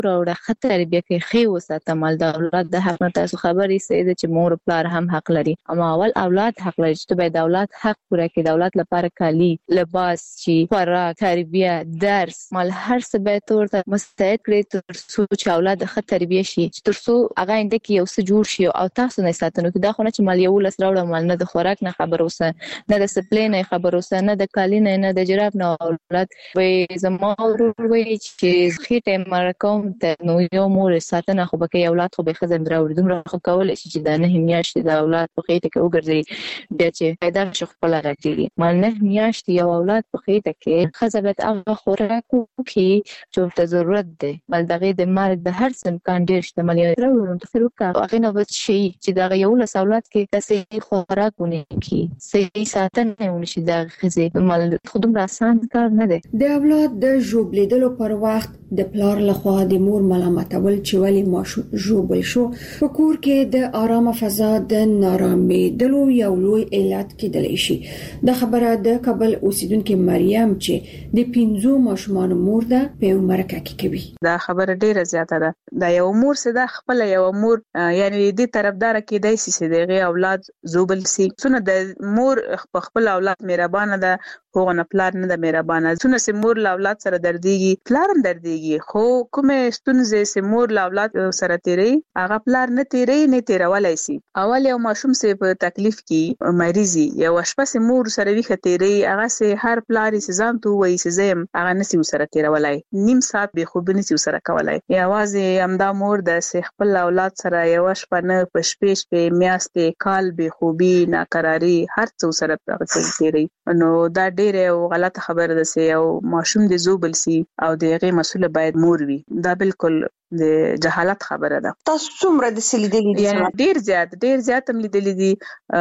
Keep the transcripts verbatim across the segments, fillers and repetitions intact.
راوړه، ښه تربیه کوي، ښې وساته مال د اولاد د حق نه. تاسو خبرې سیده چې مور او پلار هم حق لري، اما اول اولاد حق لري چې باید د اولاد حق پوره کړي. د اولاد لپاره کالي، لباس، چې خوراک، تربیه، درس، مال هر څه باید ورته مستعد کړي تر څو چې اولاد ښه تربیه شي، تر څو هغه انده کې یو څه جوړ شي. او تاسو نه ساتنو کې دا خو نه چې مال یو لس راوړه، مال نه د خوراک نه خبر اوسه، نه د سپلې نه خبر اوسه، نه د کالي نه، نه د جراب نه. اولاد وي زما ورور وي چې خېټه مرکوم ته نو یو مور ساتنه خو به کوي، اولاد خو به خزم راوړي. دومره خو کول شي چې دا نه میاشتې د اولاد په خېټه کې وګرځي، بیا چې پیدا شي خپل راځي. مال نه میاشتې یو اولاد په خېټه کې خزه به هغه خوراک کوي چې ورته ضرورت دی. مال دغه د مال د هر څه امکان ډیر شته، مال یې راوړم ته فروکا هغه نه وڅ شي چې دغه یو لس اولاد کې د صحیح خوراکونه کی صحیح ساتنه ونشي. د خزه مال خودم راسان کار نه دی. د اولاد د ژوبلیدلو پر وخت د پلار لخوا د مور ملامتول چې ولی ماشوم ژوبل شو په کور کې د آرامه فضا د نارامېدلو یو لوی علت کېدلی شي. د خبره د کابل اوسیدونکو مریم چې د پنځو ماشومان مور ده په مرکه کې کوي. دا خبره ډیره زیاته ده. دا یو مور سده خپل یو مور یعنی دې طرفدار کېدای شي چې دغه اولاد زوبل سي. څونه د مور خپل اولاد مهربانه ده، هغه نه پلار نه د مهربانه. څونه سي مور له اولاد سره درديږي، پلار هم درديږي، خو کومه ستونزه سي مور له اولاد سره تیری هغه پلار نه تیری نه تیرولای سي. اول یو ماشوم سي په تکلیف کې مریضي یو شپه سي مور سره ویخه تیری، هغه سي هر پلار سي ځان ته وایي سي زم هغه نسی سره تیرولای، نیم ساعت به خوب نسی سره کولای. یوازې همدا مور د سي خپل اولاد سره یو شپه نه پښپېش په میاشتې کال به خوبي ناقراری هر څو سره تیری. نو دا ډیره غلطه خبره ده چې یو ماشوم د زوبل سي او دغه مسؤل باید مور وي. دا بالکل د جهالت خبره ده. تاسو څومره د سلیدلې دي؟ یعنی ډیر زیات ډیر زیات هم لیدلې دي.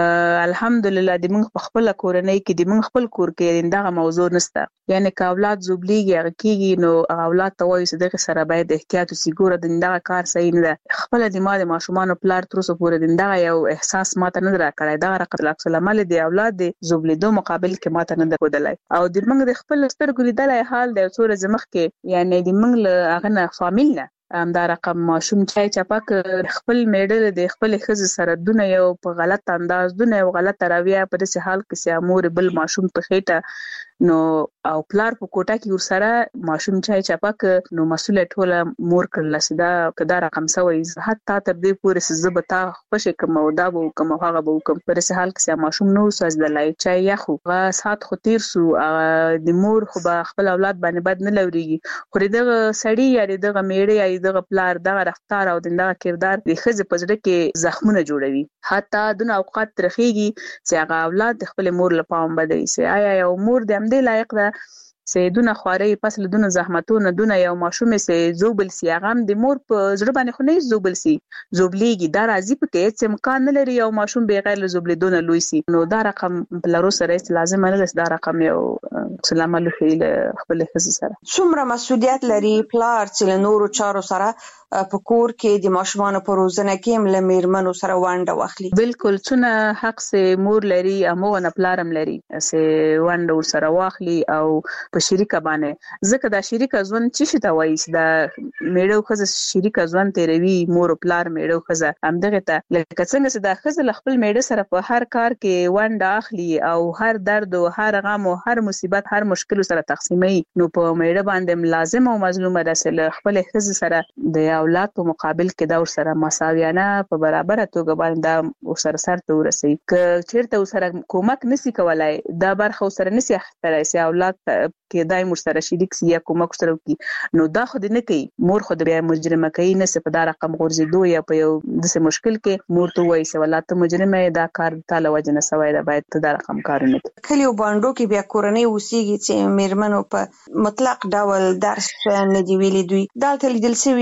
الحمدلله د موږ په خپل کورنۍ کې د موږ خپل کور کې دغه موضوع نشته. یعنی که اولاد زوبليږي هغه کېږي نو اولاد ته وایي چې دغه سره باید احتیاط وسي. ګوره دغه کار صحیح نه ده. خپل د ما د ماشومان پلار تر اوسه پورې دغه یو احساس ماته نه راکړی. دا رقم عکس العمل د اولاد د زوبلیدو مقابل کې ماته نه درودلای. او د موږ د خپل سترګو لیدلای حال د څوره زمخ کې یعنی د موږ له هغه نه فامیل نه ام دا رقم ماشوم چای چپک خپل میډل د خپل خزه سره دونه یو په غلط انداز دونه یو غلط رویه په دې حال کې چې امور بل ماشوم په خېټه نو او پلار په کوټه کې ور سره ماشوم چای چپک نو مسؤلیت ټوله مور کړل. سدا کدا رقم سوي حتی تر دې پورې زبتا خوشې کوم او دا وو کوم هغه وو کوم په دې حال کې ماشوم نو ساز د لای چای یا خو غا سات خو تیر سو د مور خو به خپل اولاد باندې بد نه لوريږي. خو دغه سړی یا دغه میړه یا دغه پلار دغه رفتار او دغه کردار د خزه پزړه کې زخمونه جوړوي. حتی دونه اوقات ترخیږي چې هغه اولاد خپل مور لپاره بدوي. سي آیا یو مور د دې لایق ده سیدونه خواري فصل دونه زحمتونه دونه یو ماشومه سي زوبل سي هغه د مور په زړه باندې خو نه زوبل سي زوبليږي. دا راځي په کې چې امکان نه لري یو ماشوم بغیر له زوبلیدونه لوي سي. نو دا رقم بلارو سره لازم نه ده. دا رقم یو سلام علیکم خپل خزه سره څومره مسؤلیت لري پلار چې له نورو چارو سره په کور کې د ماشومان په روزنه کې هم له میرمنو سره وانډه واخلي؟ بالکل څونه حق سي مور لري امو نه پلارم لري سي وانډه ور سره واخلي او په شریکه باندې. ځکه دا شریکه ځوان چې شته وایي دا میړو خزه شریکه ځوان تیروي مور او پلار میړو خزه همدغه ته لکه څنګه چې دا خزه خپل میړه سره په هر کار کې وانډه اخلي او هر درد او هر غم او هر مصیبت هر مشکل سره تقسیمي. نو په میړه باندې لازم او مظلومه ده چې خپل خزه سره د اولاد په مقابل کې دا ور سره مساویانه په برابر توګه باندې دا ور سره سر ته ورسي. ک چیرته ور سره کومک نسی کولای دا برخه ور سره نسی اخترای سي اولاد کې دای مر سره شریک سي یا کومک سره کی. نو دا خو دې نه کوي مور خو دې مجرمه کوي نه په دا رقم غورځي یا په یو دسه مشکل کې مور ته وایي چې ولات مجرمه دا کار تعالی وجنه سوای دا باید ته دا رقم کار نه کوي. کلیو باندې کې بیا کورنۍ اوسېږي چې میرمنو په مطلق ډول درس نه دی ویلي دوی دالته لیدل سوي هغه پلار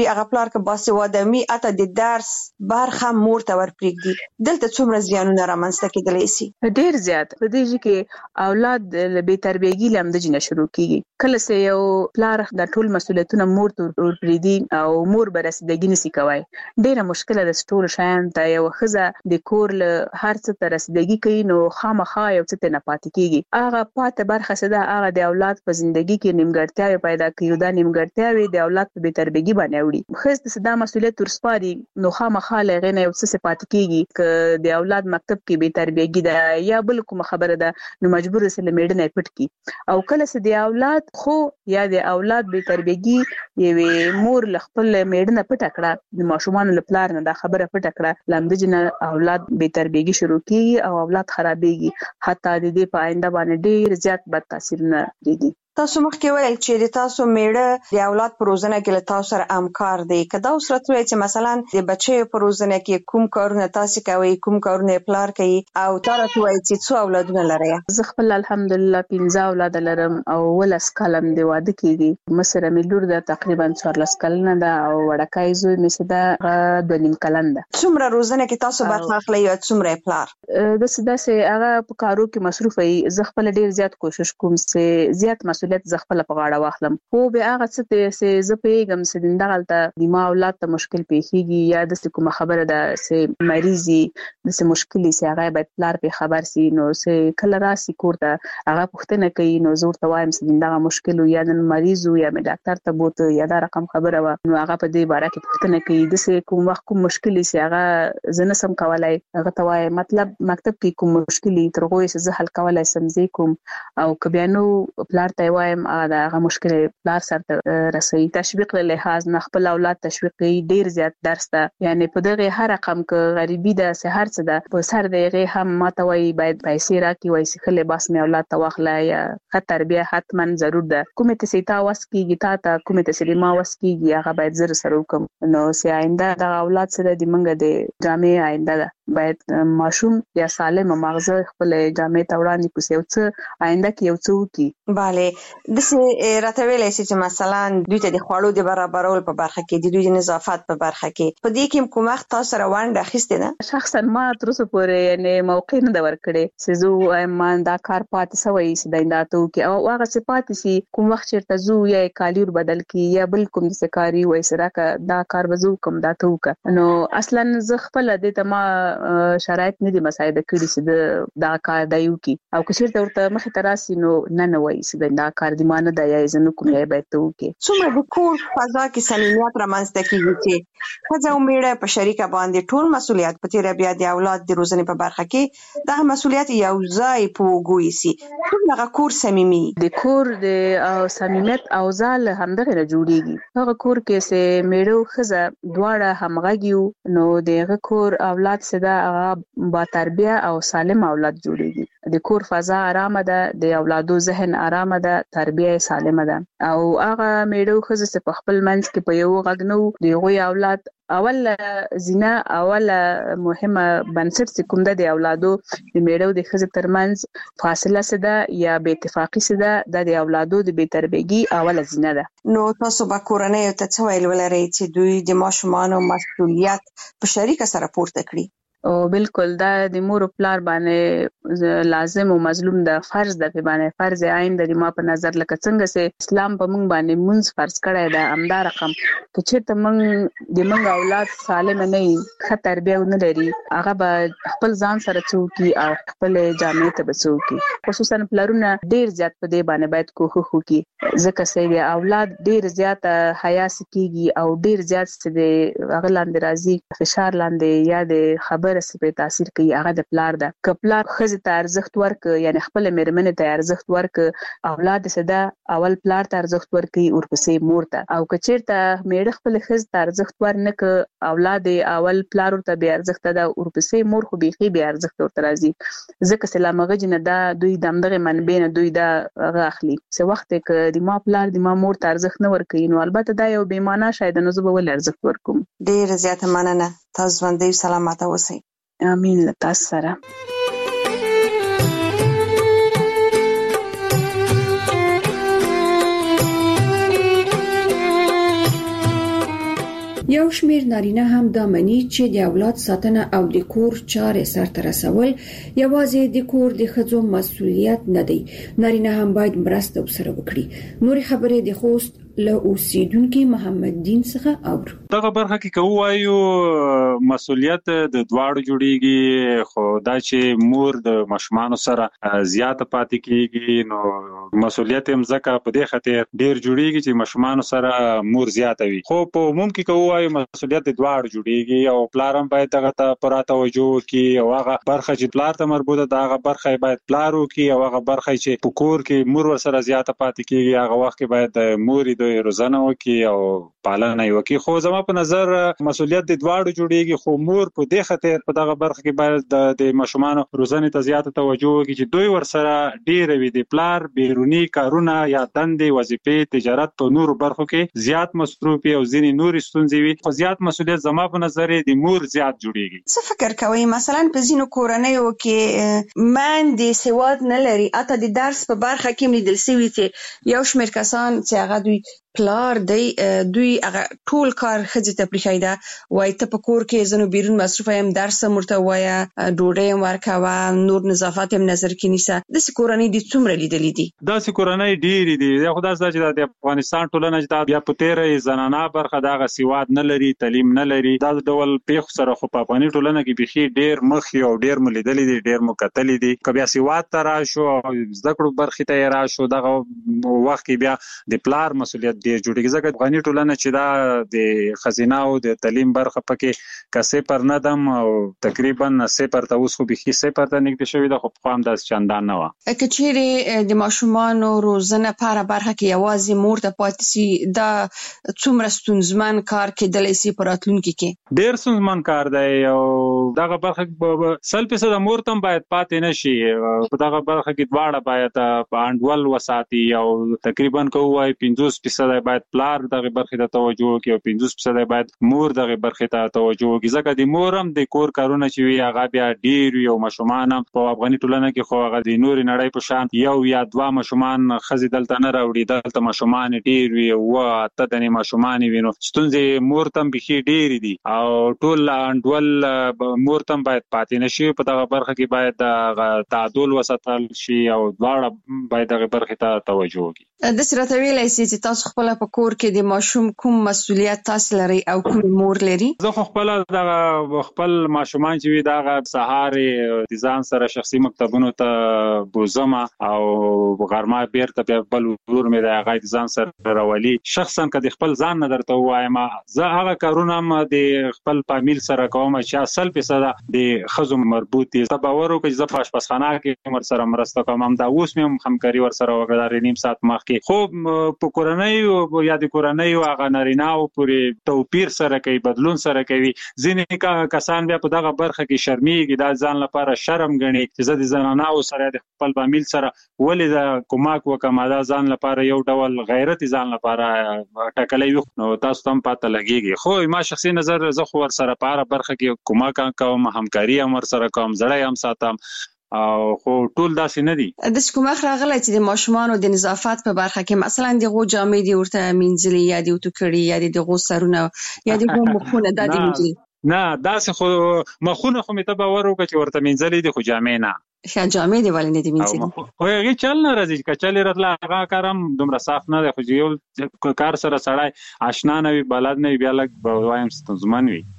پلار که باسواده وي اته د درس برخه مور ته ورپرېږدي، دلته څومره زیانونه رامنځته کېدلی شي؟ ډیر زیات. په دې ځکه کې اولاد له بې تربیګي لامده جنه شروع کیږي. کله چې یو پلار د ټول مسولیتونه مور ته ورپرېږدي او مور به رسیدګي نشي کوي، ډیره مشکله ده. ټول شیان ته یو ښځه د کور له هر څه ته رسیدګي کوي، نو خامخا یو څه ته نه پاتې کیږي. هغه پاتې برخه څه ده، هغه د اولاد په ژوندۍ کې نیمګړتیاوې پیدا کوي. دا نیمګړتیاوې د اولاد په بې تربیګي باندې وړي. ښځه ته دا مسولیت ورسپاري، نو خامخا له هغې نه یو څه پاتې کیږي. که د اولاد مکتب کې بې تربیګي ده یا بل کومه خبره ده، نو مجبور سي له میډنه پټ کی. او کله چې د اولاد خو یا د اولاد بې تربیګي یوه مور له خپل میډنه پټ کړه، د ماشومان له پلار نه دا خبره پټ کړه، لامده جن اولاد بې تربیګي شروع کیږي او اولاد خرابېږي. حتی د دې په آینده باندې ډیر زیات بد تاثیرونه لري. تاسو مخکې ویل چې د تاسو میړه د اولاد په روزنه کې له تاسو سره همکار دی. که دا اوس راته وایي چې مثلا د بچیو په روزنه کې کوم کارونه تاسو کوئ، کوم کارونه پلار کوي، او تا راته وایي چې څو اولادونه لرئ؟ زه خپل الحمدلله پنځه اولاد لرم او ولس کلم د واده کېږي. مصر مې لور ده تقریبا څوارلس کلنه ده او وړکای زوی مې چې ده دوه نیم کلن ده. څومره روزنه کې تاسو برخه اخلئ او څومره پلار؟ داسې داسې هغه په کارو کې مصروف وي. زه خپل ډیر زیات کوشش کوم چې زیات مسؤلیت زه خپل په غاړه واخلم. خو به هغه څه چې زه پیغام چې دغلته د ما اولاد ته مشکل پیښیږي یا د کومه خبره ده چې مریضي د مشکلې چې هغه باید پلار په خبر سي، نو چې کله راسي کور ته هغه پوښتنه کوي، نو زور ته وایم چې دغه مشکل یا د مریض یا د ډاکټر ته بوته یا دا رقم خبره و، نو هغه په دې باره کې پوښتنه کوي. د چې کوم وخت کوم مشکل چې هغه زنه سم کولای، هغه ته وایم مطلب مکتب کې کوم مشکل تر غوې چې زه حل کولای سم زی کوم، او کبيانو پلار ته وایم دا هغه مشکل پلار سره رسي. تشویق له لحاظ نه خپل اولاد تشویق کوي. ډیر زیات درس ده، یعنی په دغه هر رقم کې غریبي ده سحر څه ده په سر دغه هم ماته وای باید پیسې راکې وای چې خله باس مې اولاد ته واخلای یا خط تربیه حتما ضرور ده. کومه ته سیتا واس کیږي تا ته کومه ته سلیما واس کیږي هغه باید زر سره وکم. نو سي آینده د اولاد سره د منګه د جامع آینده ده، باید ماشوم یا سالم مغزه خپل جامع ته وړاندې کوي او څه آینده کې یو څه وکي. bale د سه راته ویلې چې مثلا دوی ته د خوړو د برابرول په برخه کې د دوی د نظافت په برخه کې په دې کې کوم وخت تاسو سره ونډه اخیسته ده؟ شخصا ما تر اوسه پورې یعنی موقع نه دا ورکړې چې زه ما دا کار پاتې سوی چې داینداتو کې او هغه چې پاتې سي کوم وخت چیرته زو یا کالیر بدل کی یا بل کوم د سکاري وای سره کا دا کار وزو کوم دا تو کا. نو اصلا زه خپل د ته ما شرایط نه دي مساعده کړی چې دا کار دایو کی او که چیرته ورته مخ تراسي نو نه نه وای چې دا کار دی مان نه دی زنه کوم یې به تو کی. څومره د کور فضا کې صمیمیت رامنځته کیږي چې خځه او میړه په شریکه باندې ټول مسولیت په تیر بیا د اولاد د روزنې په برخه کې دا مسولیت یو ځای پوګوي سي. هغه کور صمیمي د کور د صمیمیت او ځال همدغه جوړیږي. هغه کور کې چې میړه خځه دواړه همغږیو نو دغه کور اولاد سره هغه با تربیه او سالم اولاد جوړیږي. د کور فضا آرامه ده، د اولادو ذهن آرامه ده، تربیه سالمه ده او هغه میړه خځه چې په خپل منځ کې په یو غږ نو دغه اولاد اول زینا اول مهمه بنسټ چې کوم د اولادو د میړو د خزه ترمنځ فاصله سده یا بې اتفاقی سده د اولادو د بې تربیګي اول زینا ده. نو تاسو به کورنۍ ته څه ویل ولرئ چې دوی د ماشومان او مسؤلیت په شریکه سره پورته کړي؟ او بالکل دا د مور او پلار باندې لازم او مظلوم ده، فرض ده په باندې فرض عین د ما په نظر لکه څنګه چې اسلام په موږ باندې مونږ فرض کړی ده همدا رقم که چېرته موږ د موږ اولاد سالم نه وي ښه تربیه ونه لري هغه به خپل ځان سره څوکي او خپل جامع ته بڅوکي. خصوصا پلارونه ډیر زیات په دې باندې باید کوښښ وکړي ځکه چې اولاد ډیر زیات حیا سکیږي او ډیر زیات د هغه لاندې راځي فشار لاندې یا د خبر سپه تاثیر کوي هغه د پلار ده. که پلار خزه ته ارزښت ورک یعنی خپل میرمنه ته ارزښت ورک اولاد سده اول پلار ته ارزښت ورکي ورپسې مور ته او که چیرته میړه خپل خزه ته ارزښت ورنک اولاد اول پلار ته به ارزښت ده ورپسې مور خو بيخي به ارزښت ورته راځي ځکه سلامغه جن ده دوی دمدغه منبع نه دوی دا غاخلي څه وخت کې د ما پلار د ما مور ته ارزښت نه ورکي نو البته دا یو بیمانه شاید نه زه به ول ارزښت ورکوم. ډیر زیاته مننه. تاسو باندې سلامات اوسئ. امين لتاسو سره. یو شمېر نارینه هم دا مني چې د اولاد ساتنه او د کور چارې سرته رسول یوازې د کور د ښځو مسؤلیت نه دی. نارینه هم باید مرسته ورسره وکړي. نورې خبرې د خوست له اوسیدونکو محمد دین څخه اورو. دغه برخه کې کوو مسؤلیت د دواړو جوړیږي، خو دا چې مور د ماشومان سره زیات پاتې کیږي نو مسؤلیت هم ځکه په دې خاطر ډیر جوړیږي چې ماشومان سره مور زیات وي. خو په عموم کې کوو مسؤلیت د دواړو جوړیږي او پلار هم باید دغه ته پوره توجه وکړي او هغه برخه چې پلار ته مربوطه ده هغه برخه باید پلار وکړي او هغه برخه چې په کور کې مور ور سره زیات پاتې کیږي هغه وخت کې باید مور د روزنه وکړي او پالنه وکړي. خو زما په نظر مسؤلیت د دواړو جوړیږي، خو مور په دې خاطر په دغه برخه کې باید د ماشومان روزنې ته زیات توجه وکړي چې دوی ور سره ډیر وي د پلار بیرونی کارونه یا دندې وظیفې تجارت په نورو برخو کې زیات مصروف او ځینې نور ستونزې وي، خو زیات مسؤلیت زما په نظر د مور زیات جوړیږي. څه فکر کوئ مثلا په ځینو کورنیو کې ماندې سواد نه لري، اته د درس په برخه کې لیدل شوی چې یو شمېر کسان چې هغه دوی پلار دی دوی هغه ټول کار ښځې ته پرېښی ده، وایي ته په کور کې زه نو بیرون مصروفه یم، درس هم ورته ووایه، ډوډۍ هم ورکوه، نور نظافت هم نظر کې نیسه. داسې کورنۍ دې څومره لیدلې دي؟ داسې کورنۍ ډېرې دي. خو داسې ده چې د افغانستان ټولنه چې دا بیا په تېره زنانه برخه د هغه سواد نه لري، تعلیم نه لري، دا ډول پیښو سره خو په افغاني ټولنه کې بیخي ډېر مخ او ډېر مو لیدلې دي، ډېر مو کتلې دي. که بیا سواد ته راشو او زده کړو برخې ته یې راشو دغه وخت کې بیا د پلار مسؤلیت ډېر جوړیږي، ځکه افغاني ټولنه چې دا د ښځینه او د تعلیم برخه پکې که صفر نه دم او تقریبا صفر ته اوس خو بیخي صفر ته نږدې شوې ده، خو پخوا هم داسې چندان نه وه. که چیرې د ماشومانو روزنه په هره برخه کې یوازې مور ته پاتې شي، دا څومره ستونزمن کار کېدلی شي په راتلونکي کې؟ ډېر ستونزمن کار دی او دغه برخه کې سل فیصده مور ته هم باید پاتې نه شي. په دغه برخه کې دواړه باید انډول وساتي او تقریبا که ووایي پنځوس فیصده باید پلار دغه برخې ته توجه وکړي او پنځوس فیصده باید مور دغه برخې ته توجه وکړي، ځکه د مور هم د کور کارونه چې وي هغه بیا ډېر وي او ماشومان هم په افغاني ټولنه کې خو هغه د نورې نړۍ په شان یو یا دوه ماشومان ښځې دلته نه راوړي، دلته ماشومان ډېر وي، اووه اته دنې ماشومان وي، نو ستونزې مور ته هم بیخي ډېرې دي او ټول انډول مور ته هم باید پاتې نه شي. په دغه برخه کې باید دغه تعادل وساتل شي او دواړه باید دغه برخې ته توجه وکړي. داسې راته ویلی سي چې تاسو خپله په کور کې د ماشوم کوم مسؤلیت تاسو لرئ او کوم مور لري؟ زه خو خپله دغه خپل ماشومان چې وي دغه سهار د ځان سره شخصي مکتبونو ته بوزم او غرمه بیرته بیا بل ورور مې د هغه د ځان سره راولي. شخصا که د خپل ځان نه درته ووایم زه هغه کارونه هم د خپل فامیل سره کوم چې سل فیصده د ښځو مربوط دي. ته باور وکړه چې زه په اشپزخانه کې ورسره مرسته کوم، همدا اوس مې هم همکاري ورسره وکړه نیم ساعت مخکې. خو په کورنۍ یا د کورنۍ هغه نارینه‌و پورې توپیر سره کوي، بدلون سره کوي. ځینې کسان بیا په دغه برخه کې شرمېږي، دا ځان لپاره شرم ګڼي چې زه د زنانه‌و سره د خپل فامیل سره ولې د کومک وکم، دا ځان لپاره یو ډول غیرت ځان لپاره ټاکلی وي، نو تاسو ته هم پته لګېږي. خو ما شخصي نظر زه خو ورسره په هره برخه کې کومک کوم، همکاري هم ورسره کوم، زړی هم ساتم او خو ټول داسې نه دي. داسې کوم وخت راغلی چې د ماشومانو د نظافت په برخه کې مثلا دغو جامې دې ورته مینځلي یا دې ورته کړي یا دغو سرونه یا دغو مخونه دا دې مینځلي؟ نه داسې خو مخونه خو مې ته باور وکړه چې ورته مینځلي دي، خو جامې نه. ښه جامې دې ولې نه دي مینځلي؟ خو هغې چل نه راځي، که چل یې راتله هغه کار هم دومره صاف نه دی، خو چې یو کار سره سړی اشنا نه وي، بلد نه وي، بیا لږ به وایم ستونزمن وي.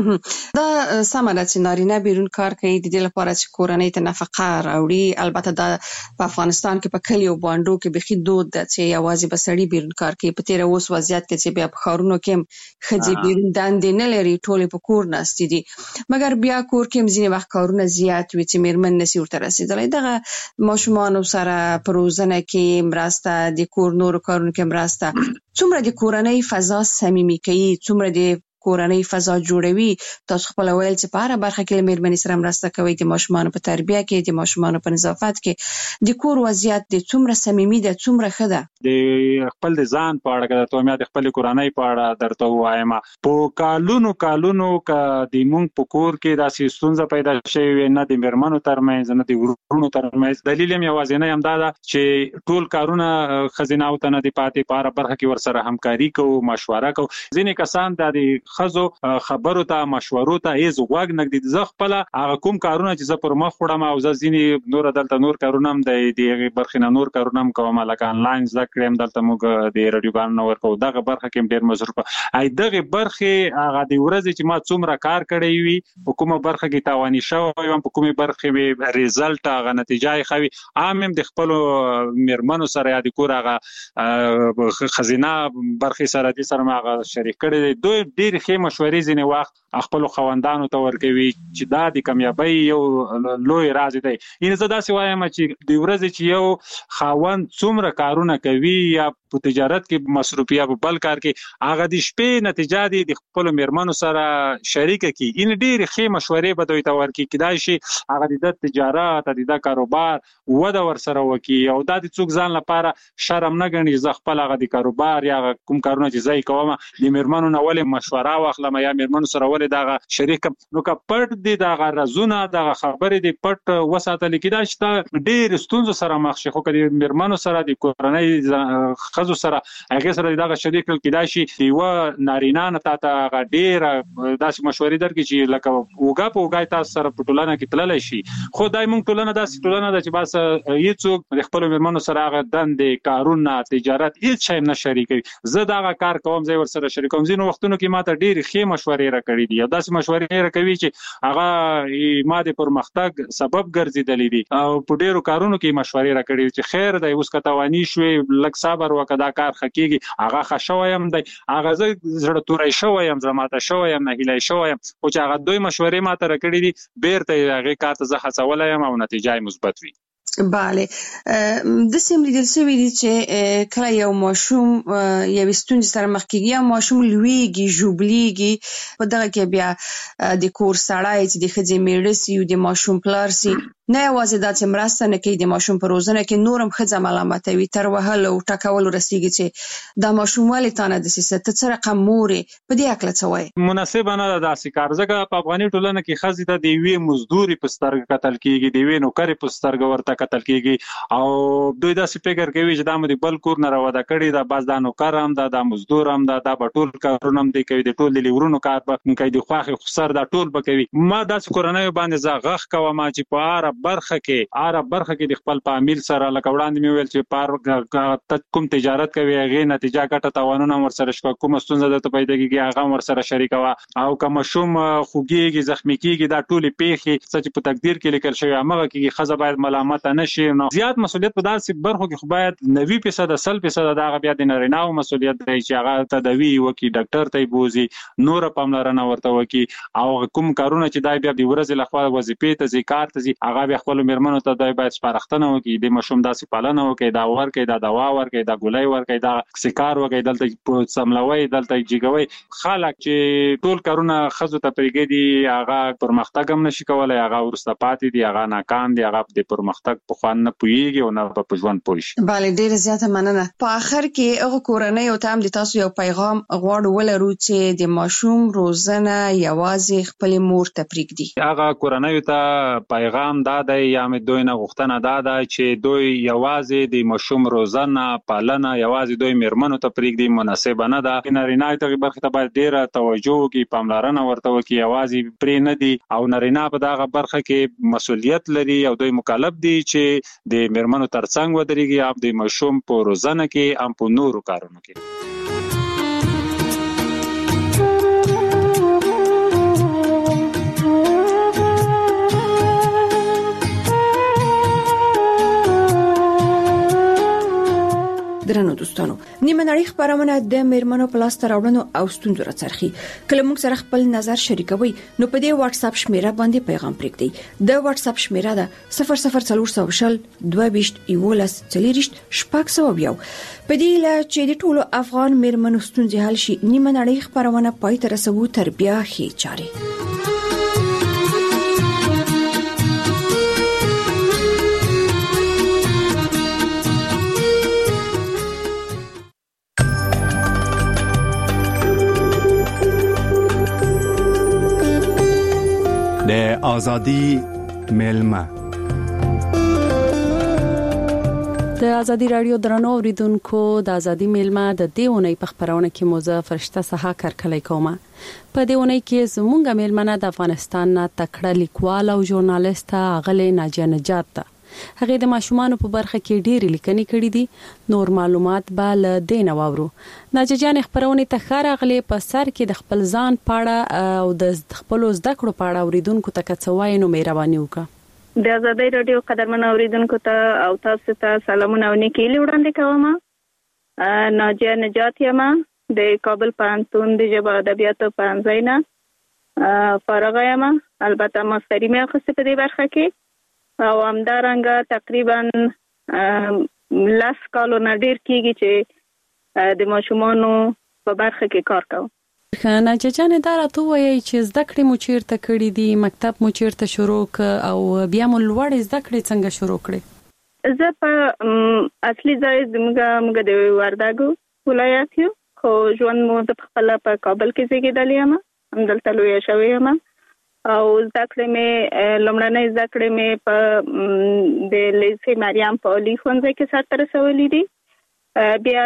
دا سمه ده چې نارینه بیرون کار کوي د دې لپاره چې کورنۍ ته نفقه راوړي. البته دا په افغانستان کې په کلیو بانډو کې بیخي دود ده چې یوازې به سړي بیرون کار کوي. په تېره اوس وضعیت کې چې بیا په ښارونو کې هم ښځې بیرون دندې نه لري، ټولې په کور ناستې دي، مګر بیا کور کې هم ځینې وخت کارونه زیات وي چې مېرمن نشي ورته رسېدلی. دغه ماشومانو سره په روزنه کې مرسته، د کور نورو کارونو کې مرسته څومره د کورنۍ فضا صمیمي کوي، څومره د کورنۍ فضا جوړوي؟ تاسو خپل ویل چې په هره برخه کې له مېرمنې سره مرسته کوي، د ماشومانو په تربیه کې، د ماشومانو په نظافت کې، د کور وضعیت د څومره صمیمي ده، څومره ښه ده؟ د خپل د ځان په اړه که درته وایم یا د خپلې کورنۍ په اړه درته ووایم، په کالونو کالونو که د مونږ په کور کې داسې ستونزه پیدا شوې وي، نه د مېرمنو ترمنځ نه د ورونو ترمنځ، دلیل هم یوازینی همدا ده چې ټول کارونه ښځینه‌و ته نه دي پاتې، په هره برخه کې ورسره همکاري کوو، مشوره کوو. ځینې کسان دا د خزو خبرو ته مشورو ته هیڅ غوږ نه ږدي. زه خپل هغه کوم کارونه چې زه پر مخ وړم او زه ځینې نور دلته نور کارونه هم د دې برخې نه نور کارونه هم کوم لکه انلاین زده کړم دلته موږ د رادیوګانو ورکو دغه برخه کې ډیر مصرف ای دغه برخه هغه د ورځې چې ما څومره کار کړی وي په کومه برخه کې تاواني شوی وم په کومه برخه به ریزلټ هغه نتیجه خوي عام هم د خپل مرمنو سره یا د کور هغه خزینه برخه سره د سره ما شریک کړی دوی ډیر ښه مشورې ځینې وخت خپل خوندانو ته ورکوي چې دا د کامیابی یو لوی راز دی. ان زه داسې وایم چې د ورځې چې یو خاوند څومره کارونه کوي یا په تجارت کې مصروف یا په بل کار کې هغه د شپې نتیجه دی د خپل مرمنو سره شریک کی ان ډیر ښه مشورې به دوی ته ورکړي کدای شي هغه د تجارت د کاروبار وده ور سره وکي او دا د څوک ځان لپاره شرم نه ګڼي ز خپل هغه د کاروبار یا کوم کارونه چې زای کوم د مرمنو نه ولې مشوره واخلم یا مرمنو سره ولې دا شریک نو کا پټ دي دا رازونه دا خبرې دي پټ وساتل کیدای شي ډیر ستونزو سره مخ شي خو کله مرمنو سره د کورنۍ خزو سره هغه سره دغه شریک کیدای شي یو نارینه نه تا ته ډیر داسې مشورې درکې چې لکه وګا په وګا تاسو سره په ټولنه کې تللی شي خو دای مونږ ټولنه داسې ټولنه ده چې بس هیڅوک خپل مرمنو سره هغه دندې کارونه تجارت هیڅ شی نه شریکوي. زه دا کار کوم زه ور سره شریکوم ځینو وختونو کې ماته ډیر ښه مشورې راکړي دي او داسې مشورې راکوي چې هغه ما د پرمختګ سبب ګرځیدلې دي او په ډیرو کارونو کې مشورې راکړي چې خیر دی اوس کتاوانی شوي لک صبر وکدا کار حقيقي هغه خښویم دی هغه زه زړه تورای شویم زماته شویم نه هلای شویم او چې هغه دوی مشورې ماته راکړي دي بیرته هغه کار ته زه هڅولایم او نتیجه مثبت وي. بله د سیم لیدل سوي دي چې کله یو ماشوم یو ستونزې سره مخ کیږي یا ماشوم لویږي ژوبلیږي په دغه کې بیا د کور سړی چې د ښځې میړه سي او د ماشوم پلار سي نه یوازې دا چې مرسته نه کوي د ماشوم په روزنه کې نورم ښځه ملامتوي تر وهلو او ټکولو رسیږي چې دا ماشوم ولې تا نه دسیسه ته څه رقم مورې په دې هکله څه وایي؟ مناسبه نه ده داسې کار ځکه په افغاني ټولنه کې ښځې ته د یوې مزدوري په سترګه کتل کېږي د یوې نوکرې په سترګه ورته کتل کېږي او دوی داسې فکر کوي چې دا مو د بل کور نه راوده کړي دا بس دا نوکر هم دا دا مزدور هم دا دا به ټول کارونه هم دی کوي د ټول د لیورونو کار به کوي د خواښې خسر دا ټول به کوي. ما داسې کورنیو باندې زه غږ کوم چې په هره برخه کې هره برخه کې د خپل فامیل سره لکه وړاندې مې ویل چې پار کوم تجارت کوي هغه نتیجه ګټه تاوانونه ور سره شپه کوم ستونزه درته پیدا کیږي هغه ور سره شریکوا او کوم شوم خوږیږي زخمی کیږي دا ټول پیخي چې په تقدیر کې لیکل شوی هغه کې خزه باید ملامت نه شي نو زیات مسولیت په داسې برخو کې خو باید نوي فیصد سل فیصد دا بیا د نارینه‌و مسولیت دی چې هغه تداوی وکي ډاکټر ته بوزي نور پاملرنه ورته وکي او کوم کارونه چې دای بیا د ورځې لخوا وظیفې ته ذکر ته هغه بیا خپل مرمنو ته دای باید سپارښتنه وکي د مشوم داسې پالنه وکي دا ورکي دا دوا ورکي دا ګولای ورکي دا سکار وکي دلته سملوي دلته جګوي خلک چې ټول کارونه خزو ته پرېږدي هغه پرمختګ هم نشي کولای هغه ورسته پاتې دي هغه ناکام دي هغه د پرمختګ په خوان نه پويږي او نه په ژوند پوي شي. بله ډیره زیاته مننه. په اخر کې هغه کورنۍ او تام د تاسو یو پیغام غواړو ولرو چې د ماشوم روزنه یوازې خپل مور ته پرېږدي. هغه کورنۍ ته پیغام دا دی یا مې دوی نه غوښتنه دا ده چې دوی یوازې د ماشوم روزنه پالنه یوازې دوی مرمنو ته پرېږدي مناسبه نه ده. نارینه ته برخه ته باید ډیره توجه وکړي پاملرنه ورته وکړي یوازې پرې نه دي او نارینه په دغه برخه کې مسولیت لري او دوی مکلف دي چې د مرمنو ترڅنګ ودرېږي او د ماشوم په روزنه کې هم په نورو کارونو کې. درنو دوستانو نیمه نړۍ خبرونه د میرمنو په لاس راوړنو او ستونزو راڅرخي کله موږ سره خپل نظر شریکوي نو په دې واتس اپ شمیره باندې پیغام پرېږدئ. د واتس اپ شمیره ده صفر صفر څلور سوه شل دوه ویشت یولس څلوېښت شپږ سوه یو. په دې لا چې د ټولو افغان میرمنو ستونزې حل شي نیمه نړۍ خبرونه پای ته رسوو تر بیا ښې چارې. د ازادي ملما د ازادي رادیو درنو اوریدونکو د ازادي میلمه د دیونی په خبرونه کې موزه فرشته سها کارکلې کومه په دیونی کې زمونږ میلمنه د افغانستان نه تکړه لیکوال او ژورنالیست غلې ناجیه نجات ده. هغه د ماشومان په برخه کې ډېری لیکنې کړې دي. نور معلومات به ل دین واورو. ناجیه جان خبرونه ته خارغلې په سر کې د خپل ځان پاړه او د خپل زده کړو پاړه اوریدونکو ته کڅوای نو مهرباني وکړه. د ازادي رادیو قدرمن اوریدونکو ته او تاسو ته سلامونه او نیکی وړاندې کوم. ناجیه نجات یم د کابل پوهنتون د ژبه ادبیاتو پوهنځي نه فارغ یم. البته ماستری مې اخیسته په دې برخه کې او همدارنګه تقریبا لاس کالو نه ډیر کیږي چې د ماشومانو په برخه کې کار کوم. ناجیه جان دا راته وایي چې زده کړې مو چیرته کړې دي، مکتب مو چیرته شروع ک او بیا مو لوړ زده کړې څنګه شروع کړې؟ زه په اصلي ځای زموږ موږ د وردګو ولایت یو، خو ژوند مو د خپل په کابل کې زیږیدلی یم، همدلته لویه شوې یم او زده کړې مې لومړنۍ زده کړې مې په د لیسې مریم په عالي ښوونځي کې سرته رسولي دي. بیا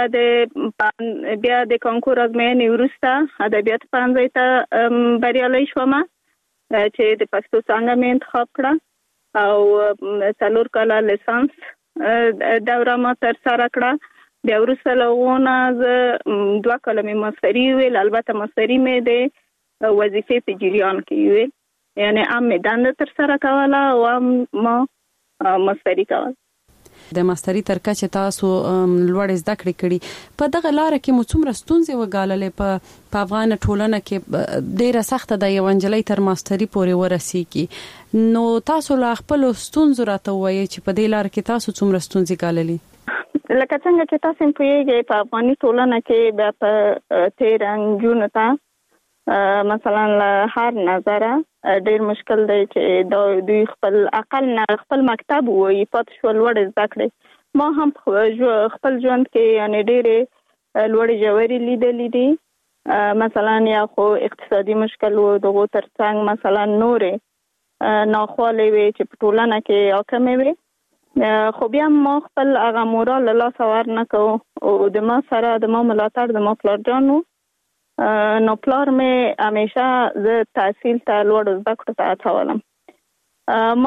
د بیا د کانکور ازموینې وروسته ادبیات پوهنځي ته بریالۍ شوم چې د پښتو څانګه مې انتخاب کړه او څلور کاله لیسانس دوره ما ترسره کړه. بیا وروسته له هغو نه زه دوه کاله مې ماستري ویل، البته ماستري مې د وظیفې په جریان کې ویل، یعنې هم مې دنده ترسره کوله او هم ما ماستري کوله. د ماستری تر کچه تاسو لوړ زده کړې کړي، په دغه لار کې مو څومره ستونزې وګاللې؟ په په افغان ټولنه کې ډیره سخته د یو انجلۍ تر ماستری پورې ورسیږي، نو تاسو لا خپل ستونزې راته وایي چې په دې لار کې تاسو څومره ستونزې ګاللې؟ لکه څنګه چې تاسو پوهیږئ په افغاني ټولنه کې بیا په تیر انجونو ته مثلا له هر نظره ډیر مشکل دی چې دوی خپل اقل نه خپل مکتب وایي پاتې شو لوړ زده کړې. ما هم خپل ژوند کې یعنې ډېرې لوړې ژورې لیدلې دي، مثلا یا خو اقتصادي مشکل و، دغو تر څنګ مثلا نورې ناخوالې وې چې په ټولنه کې حاکمې وې، خو بیا ما خپل هغه مورال له لاسه ورنه کوو او د ما سره د ما ملاتړ د ما پلارجان و. نو پلار مې همیشه زه تحصیل ته لوړ زده کړو ته هڅولم. ما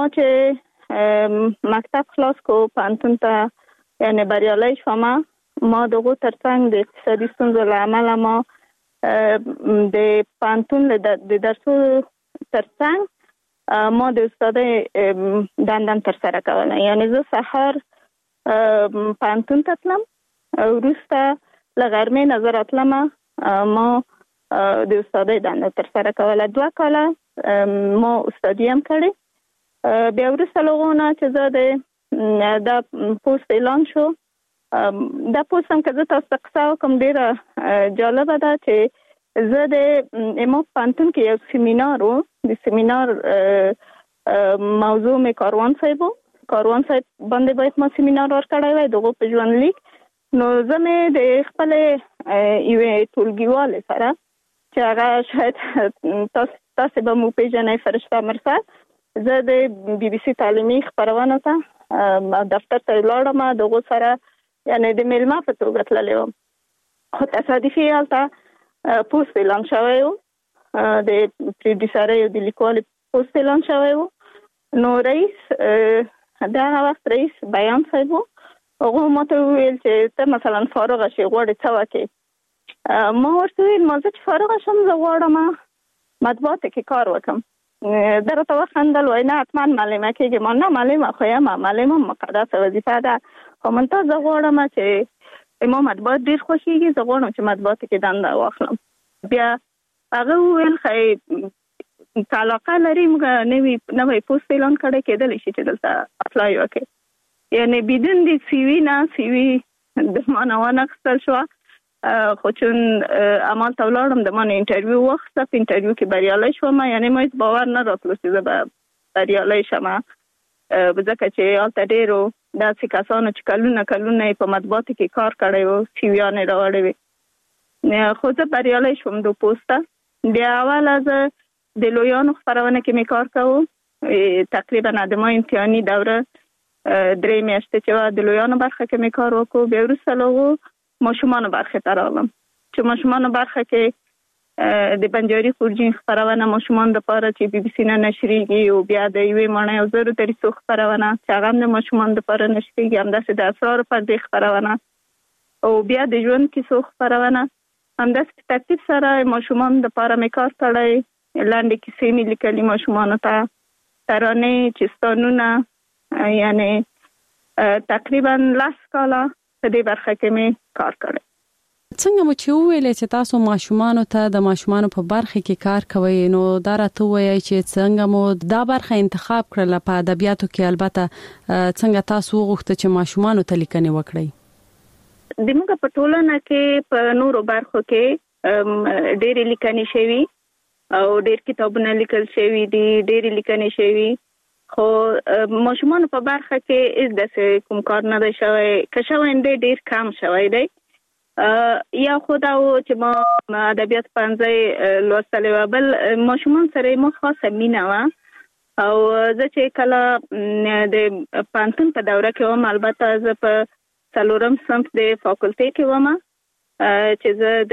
چې مکتب خلاص کو پوهنتون ته یعنې بریالۍ شوم، ما دغو تر څنګ د اقتصادي ستونزو له امله ما د پوهنتون د درسو تر څنګ ما د استادۍ دنده ترسره کوله، یعنې زه سهار پوهنتون ته تلم، وروسته له غرمې نه زه راتلم ما د استادۍ دنده ترسره کوله. دوه کاله ما استادي هم کړې. بیا وروسته له هغو نه چې زه د دا پوسټ اعلان شو، دا پوسټ هم که زه تاسو ته قصه وکړم ډېره جالبه ده چې زه د ما پوهنتون کې یو سیمینار و، د سیمینار موضوع مې کاروان صاحب و، کاروان صاحب باندې باید ما سیمینار ورکړی وای دغو په ژوندلیک. نو زه مې د خپلې یوې ټولګیوالې سره چې هغه شاید تاسو به مو پیژنئ، فرشته مرسل، زه د بي بي سي تعلیمي خپرونه ته دفتر ته ولاړم، دغو سره یعنې د میلمه په توګه تللی وم، خو تصادفي هلته پوسټ اعلان شوی و، د پروډیوسرۍ او د لیکوالۍ پوسټ اعلان شوی و. نو رئیس د هغه وخت رئیس بیان صاحب و، هغه ما ته وویل چې ته مثلا فارغه شې غواړې څه وکړې؟ ما ورته وویل ما زه چې فارغه شم زه غواړم مطبوعاتو کې کار وکړم. ده راته وخندل، وایي نه حتما معلمه کېږې. ما نه معلمه خو یم، معلمه مقدسه وظیفه ده، خو منتها زه غواړم چې ما مطبوعات ډېر خوښېږي، زه غواړم چې مطبوعاتو کې دنده واخلم. بیا هغه وویل ښایي که علاقه لري موږ نوی نوی پوسټ اعلان کړی، کېدلی شي چې دلته اپلای وکړې. یعنی بدون د سیوی نه سیوی د ما نه وانخیستل شوه، خو چون عمل ته ولاړم د ما نه انټرویو واخیسته، په انټرویو کې بریالۍ شوم. یعنی ما هېڅ باور نه راتلو چې زه به بریالۍ شم، ځکه چې هلته ډېرو داسې کسانو چې کلونه کلونه یې په مطبوعاتو کې کار کړی و سیویان یې راوړی وې، خو زه بریالۍ شوم دو پوسټه. بیا اوله زه د لویانو خپرونه کې مې کار کوو، تقریبا د ما امتحاني دوره درې میاشتې چې د لویانو برخه کې مې کار وکړ، بیا وروسته له ماشومانو برخه ته راغلم چې ماشومانو برخه کې د بنجاري خورجین خبرونه ماشومان د پاره چې بي بي سي نه نشریږي او بیا د یوې معنی او زرو ترڅو خبرونه چې هغه د ماشومان د پاره نشریږي، همداسې د اسرار پر دې خبرونه او بیا د ژوند کیسو خبرونه، همداسې ترتیب سره ماشومان د پاره مې کار کړی، لاندې کیسې مې لیکلي ماشومانو ته، ترانې، چستانونه، یعنی تقریبا لاس کاله په دې برخه کې مې کار کړی. څنګه مو چې ویلې چې تاسو ماشومانو ته د ماشومانو په برخه کې کار کوئ، نو دا راته وایي چې څنګه مو دا برخه انتخاب کړل په ادبیاتو کې؟ البته څنګه تاسو وغوښته چې ماشومانو ته لیکنې وکړئ؟ د موږ په ټولنه کې په نورو برخو کې ډېرې لیکنې شوي او ډېر کتابونه لیکل شوي دي، ډېرې لیکنې شوي، خو ماشومانو په برخه کې هیڅ داسې کوم کار نه دی شوی، که شوی دی ډېر کم شوی دی. یا خو دا و چې ما ادبیات پوهنځی لوستلی و، بل ماشومان سره ما خاصه مینه وه او زه چې کله د پوهنتون په دوره کې وم، البته زه په څلورم صنف د فاکولټۍ کې وم چې زه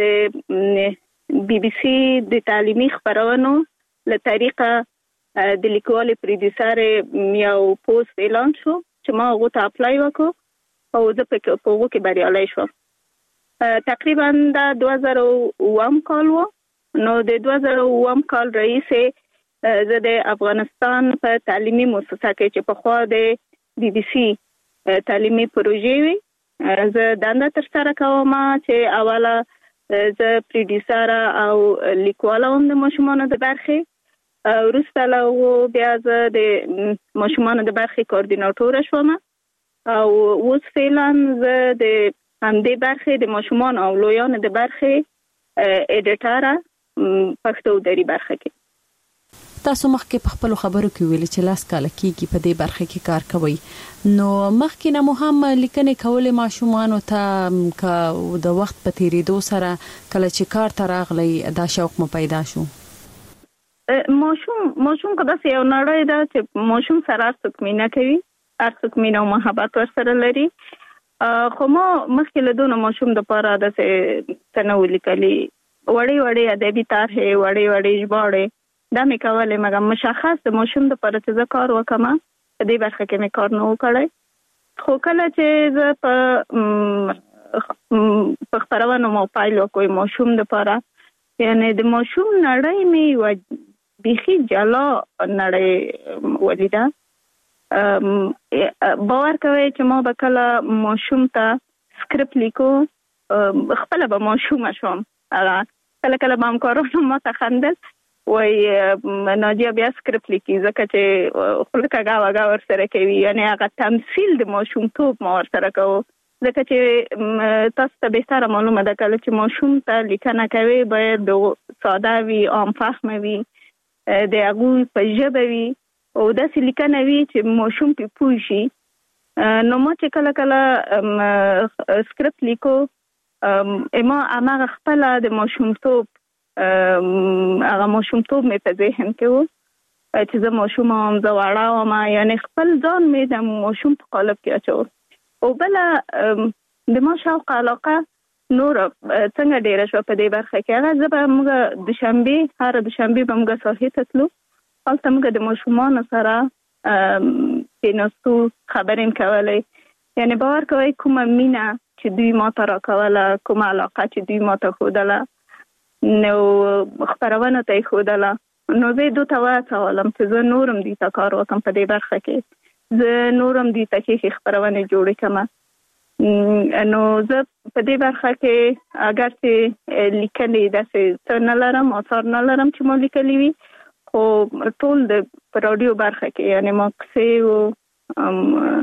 د بي بي سي د تعلیمي خبرونو له طریقه د لیکوالې پروډیوسر یو پوسټ اعلان شو چې ما هغه ته اپلای وکړ او زه په هغه کې بریالی شوم. تقریبا دا دوه زره اووم کال و، نو د دوه زره اووم کال رئیسې زه د افغانستان په تعلیمي مؤسسه کې چې پخوا د بي بي سي تعلیمي پروژې وي زه دنده ترسره کوم، چې اوله زه پروډیوسر او لیکواله هم د ماشومانو د برخې، وروسته له هغو بیا زه د ماشومانو د برخې کوارډیناټوره شوم او اوس فعلا زه د همدې برخې د ماشومانو او لویانو د برخې اډیټره پښتو دري برخه کې. تاسو مخکې په خپل خبرو کې ویل چې لاس کال کېږي په دې برخه کې کار کوي، نو مخکې نه مو هم لیکنې کولې ماشومانو ته که د وخت په تیریدو سره کله چې کار ته راغلی دا شوق مو پیدا شو؟ ماشوم ماشوم که داسې یو نړۍ ده چې ماشوم سره هر څوک مینه کوي، هر څوک مینه او محبت ورسره لري، خو ما مخکې له دونه ماشوم دپاره داسې څه نه ولیکلي، وړې وړې ادبي طرحې، وړې وړې ژباړې دا مې کولې، مګر مشخص د ماشوم دپاره چې زه کار وکړم په دې برخه کې مې کار نه و کړی. خو کله چې زه په په خپرونو مو پیل وکړ ماشوم دپاره، یعنی د ماشوم نړۍ مې یوه بیخي جلا نړۍ ولیده. باور کوي چې ما به کله ماشوم ته سکرپټ لیکو، خپله به ماشومه شوم، کله کله به همکارانو ما ته خندل، وایي ناجیه بیا سکرپټ لیکي، ځکه چې خوله کږه وږه ورسره کوي، یعنی هغه تمثیل د ماشومتوب ما ورسره کوو، ځکه چې تاسو ته بهتره معلومه ده کله چې ماشوم ته لیکنه کوي باید ساده وي، عام فهمه وي، د هغوی په ژبه وي او داسې لیکنه وي چې ماشوم پې پوه شي. نو ما چې کله کله سکرپټ لیکو، ما هماغه خپله د ماشومتوب هغه ماشومتوب مې په ذهن کې و چې زه ماشوم وم، زه وړه وم، یعنی خپل ځان مې د ماشوم په قالب کې اچول. او بله د ما شوق علاقه نور څنګه ډیره شوه په دې برخه کې، هغه زه به موږ د شنبې هره د شنبې به موږ ساحې ته تلو، هلته موږ د ماشومانو سره کېناستو، خبرې م کولې، یعنی باور کوئ کومه مینه چې دوی ما ته راکوله، کومه علاقه چې دوی ما ته ښودله، نو خپرونه ته یې ښودله، نو زه یې دوی ته وهڅولم چې زه نور هم دوی ته کار وکړم په دې برخه کې، زه نور هم دوی ته ښې ښې خپرونې جوړې کړم. نو زه په دې برخه کې اگر چې لیکنې داسې څه نه لرم، آثار نه لرم چې ما لیکلي وي، خو ټول د په راډیو برخه کې یعنی ما کیسې و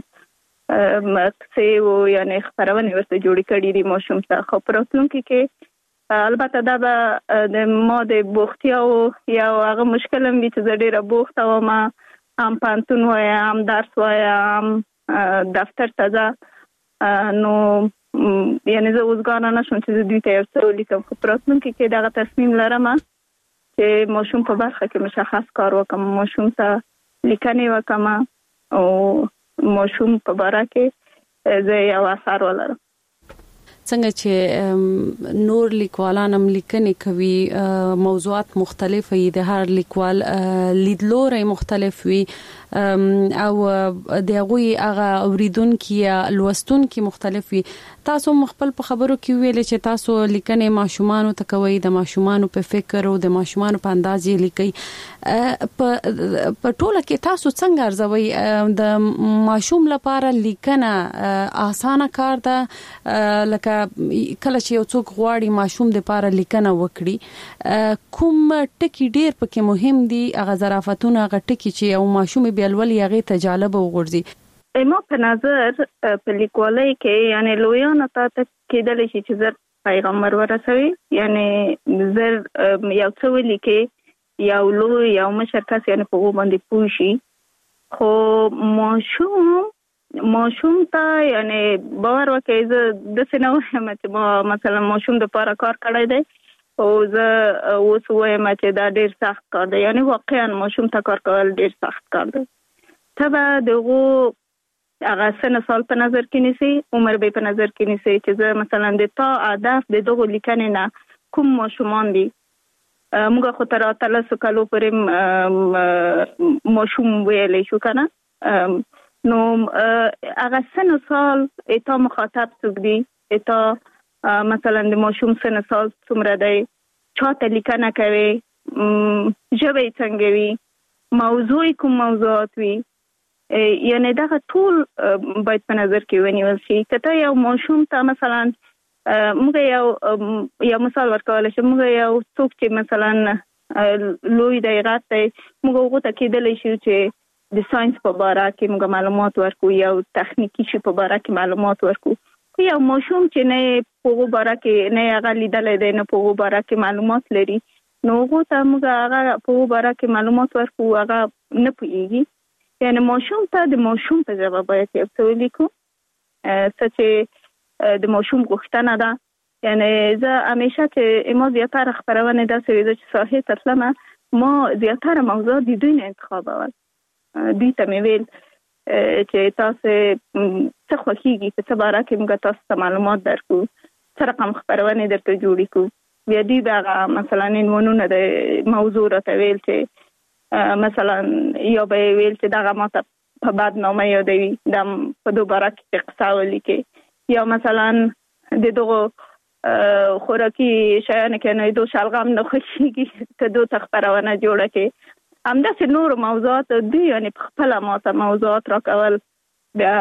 کیسې و یعنی خپرونې ورته جوړې کړي دي ماشوم ته. خو په راتلونکي کې البته دا به د ما د بوختیاو یو هغه مشکل هم وي چې زه ډېره بوخته وم، هم پوهنتون وایم، هم درس وایم، هم دفتر ته ځه، نو یعنی زه اوسګاره نه شوم چې زه دوی ته یو څه ولیکم. خو په راتلونکي کې دغه تصمیم لرم چې ماشوم په برخه کې مشخص کار وکړم، ماشوم ته لیکنې وکړم او ماشوم په باره کې زه یو اثر ولرم. څنګه چې نور لیکوالان هم لیکنې کوي، موضوعات مختلف وي، د هر لیکوال لیدلوري مختلف وي او د هغه هغه اوریدونکو یا لوستونکو مختلف وي. تاسو مخبل په خبرو کې ویل چې تاسو لیکنې ماشومان ته کوي، د ماشومان په فکر او د ماشومان په انداز یې لیکي. په ټوله کې تاسو څنګه ارزوي د ماشوم لپاره لیکنه اسانه کار ده؟ لکه کله چې یو څوک غواړي ماشوم د لپاره لیکنه وکړي، کوم ټکی ډیر پکې مهم دي؟ هغه ظرافتونه، هغه ټکی چې یو ماشوم بیا ولې هغه ته جالب وګرځي؟ ما په نظر په لیکوالۍ کې یعنی لویانو ته کېدل شي چې زر پیغام ورسوي، یعنی زر یو څه ولیکي، یو لوی یو مشر کس یعنی په هغه باندې پوه شي. خو ماشوم ماشوم ته یعنی باور وکړي زه د څه نه وایم چې ما مثلا ماشوم د لپاره کار کړی دی او زه اوس وایم چې دا ډیر سخت کار دی. یعنی واقعا ماشوم ته کار کول ډیر سخت کار دی. ته به دغه هغه سن سال په نظر کې نیسي، عمر به په نظر کې نیسي چې زه مثلا د تا هدف د دغه لیکنې نه کوم ماشومان دي. موږ خو تر اتلسو کالو پورې ماشوم ویلی شو کنه، نو هغه سن سال اتا مخاطب څوک دي، اتا مثلا د ماشوم سن سال څومره دی، چاته لیکنه کوي، ژبه څنګه وي، موضوع کوم موضوعات وي، یعنی دا ټول باید په نظر کې ونیول شي. کته یو ماشوم ته مثلا موږ یو یو مثال ورکول شي، موږ یو څوک چې مثلا لوی دی غټ دی، موږ هغه ته کېدلی شي چې د ساينس په اړه کې موږ معلومات ورکو، یو تخنیکی شي په اړه کې معلومات ورکو. یو ماشوم چې نه په هغه اړه کې نه هغه لیدل دی، نه په هغه اړه کې معلومات لري، نو هغه ته موږ هغه په هغه اړه کې معلومات ورکو، هغه نه پوهیږي. یعنی ماشوم ته د ماشوم په ژبه باید یو څه ولیکو، څه چې د ماشوم غوښتنه ده. یعنی زه همیشه چې ما زیاتره خبرونه داسې وي چې ساحې ته تلم، ما زیاتره موضوعات د دوی نه انتخابول. دوی ته مې ویل چې تاسو څه خوښیږي، په څه باره کې موږ تاسو ته معلومات درکو، څه رقم خبرونه درته جوړې کو. بیا دوی به مثلا عنوانونه د موضوع راته ویل چې مثلا یا به ویل چې دغه ماته په بدنامه یادوي، د په دوباره کې قصه ولیکي، یا مثلا د دغه خوراکي شیانو کې نه دو شلغم نه خوښیږي ته دو تخبرونه جوړه کې. همداسې نور موضوعات دوی یعنی په خپله ماته موضوعات راکول، بیا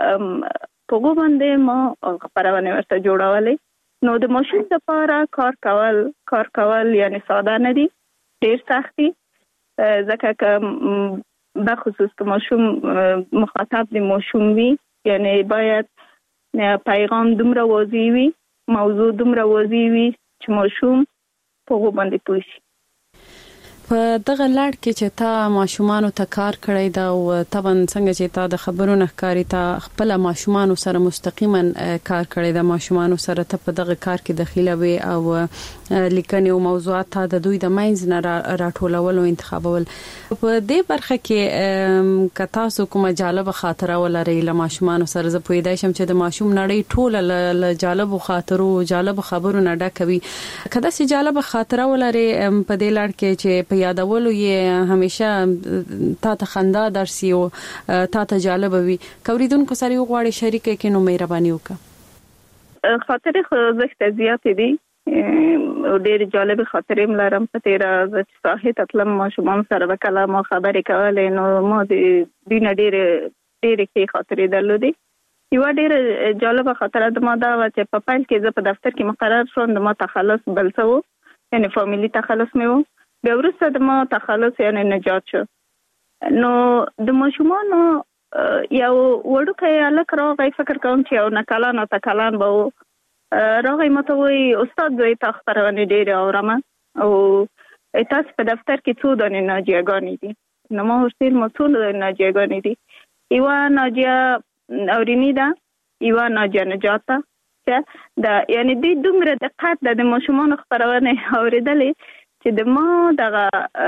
په هغو باندې ما خبرونه ورته جوړولې. نو د ماشوم لپاره کار کول کار کول یعنی ساده نه دي، ډیر سخت دي، ځکه که بخصوص که ماشوم مخاطب د ماشوم وي، یعنی باید پیغام دومره واضح وي، موضوع دومره واضح وي چې ماشوم په هغو باندې پوه شي. په دغه لړ کې چې تا ماشومان ته کار کړی دا او طبعا څنګه چې تا د خبرونو ښکاری تا خپل ماشومان سره مستقیما کار کړی دا ماشومان سره ته په دغه کار کې دخیله وي او لیکنې او موضوعات ته د دوی د ماینز نه راټولول او انتخابول. په دې برخه کې که تاسو کومه جالب خاطره ولرئ له ماشومان سره، زه پوهیدای شم چې د ماشوم نړۍ ټوله له جالب خاطرو جالب خبرونو ډکوي. کله چې جالب خاطره ولرئ په دې لړ کې چې یادولو یې همیشه تا ته خندا درسي او تا ته جالب وي، کوریدونکو سره غواړي شریک کې نو مهرباني وکړه. خاطرې خو زښت زیات دي، ډېر جالب خاطرې ملرم. په تیر از ساحې ته تلم ماشومان سره وکړه، ما خبرې کولې، نو ما د دینه ډېر ډېر کې خاطرې درلودې. یو ډېر جالب خاطره د ما دا و چې په پیل کې زه په دفتر کې مقرر شوم، د ما تخلص بل څه و، یعنی فامیلی تخلص مې و. بیا وروسته د ما تخلص یعنی نجات شو. نو د ماشومانو یو وړوکی هلک راغی، فکر کوم چې یو نه کلن اته کلن به و، راغی ماته وایي استاد زه تا خپرونې ډېرې اورم او تاسو په دفتر کې څو دانې ناجیهګانې دي. نو ما ورته ویل ما څو ناجیهګانې دي، یوه ناجیه اوریني ده، یوه ناجیه نجات ده. یعنی دوی دومره دقت د ماشومانو خپرونې اورېدلې چې د ما دغه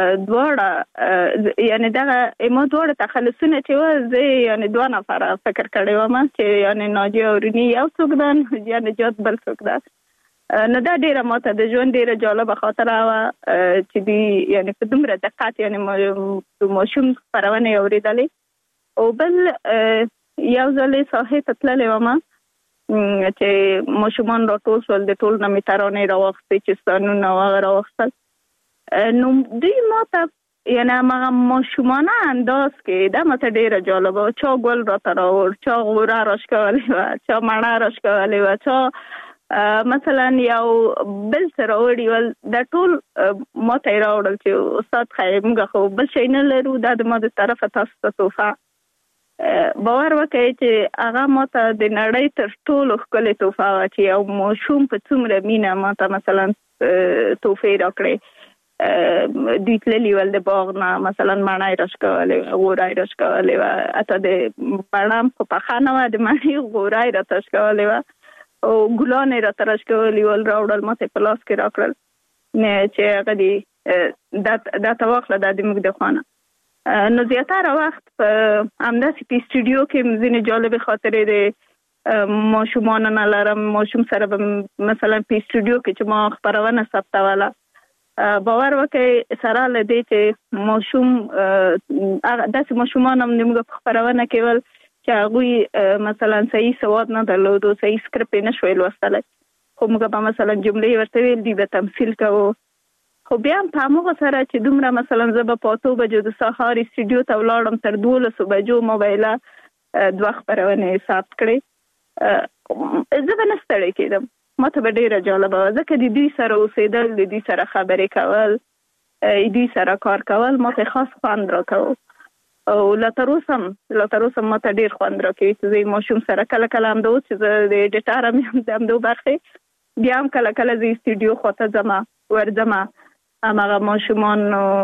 دواړه یعنی دغه ما دواړه تخلصونه چې و زه یعنی دوه نفر فکر کړی وم چې یعنی ناجیه او ریني یو څوک ده یا نجات بل څوک ده. نو دا ډیره ماته د ژوند ډیره جالبه خاطره وه چې دی یعنی په دومره دقت یعنی ماشوم خپرونه یې اورېدلې. او بل یو ځل ساحې ته تللې وم چې ماشومان راټول شول، د ټول نه مې ترانې راواخیستې چې ستانونه هغه راواخیستل. نو دوی ماته یعنی هغه ماشومانه انداز کې دا ماته ډیره جالبه وه. چا ګل راته راوړ، چا غوره راښکولې وه، چا مڼه راښکولې وه، چا مثلا یو بل څه راوړي ول. دا ټول ماته یې راوړل چې استاد خیر موږ خو بل شی نه لرو، دا د ما د طرفه تاسو ته تحفه. باور وکړئ چې هغه ماته د نړۍ تر ټولو ښکلې تحفه وه چې یو ماشوم په څومره مینه ماته مثلا تحفې راکړې. دوی تللي ول د باغ نه مثلا مڼه یې راښکولې وه، غوره یې راښکولې وه، حتی د مڼه خو پخه نه وه، د مڼې غوره یې راته راښکولې وه او ګلان یې راته راښکولي ول، راوړل ماته په لاس کې راکړل چې هغه دې دا ته واخله دا د موږ د خوا نه. نو زیاتره وخت په همداسې په سټوډیو کې ځینې جالبې خاطرې د ماشومانو نه لرم. ماشوم سره به مثلا په سټوډیو کې چې ما خپرونه ثبتوله، باور وکړئ سره له دې چې ماشوم داسې ماشومان هم موږ په خپرونه کې ول چې هغوی مثلا صحیح سواد نه درلودو، صحیح سکرپ یې نه شوی لوستلی، خو موږ به مثلا جملې ورته ویل، دوی به تمثیل کوو. خو بیا هم په هماغه سره چې دومره مثلا زه به په اتو بجو د سهار سټوډیو ته ولاړم، تر دولسو بجو ما به دوه خپرونې ثبت کړې، زه به نه ستړې کېدم. ما ته به ډېره جالبه وه ځکه د دوی سره اوسېدل، د دوی سره خبرې کول، دوی سره کار کول ما ته خاص خوند راکوه. او لا تر اوسه لا تر اوسه ما ته ډېر خوند راکوي چې زه ماشوم سره کله کله همدا اوس چې زه د ایډیټر هم یم د همدو برخې، بیا هم کله کله زه سټوډیو خواته ځمه ورځمه، هماغه ماشومان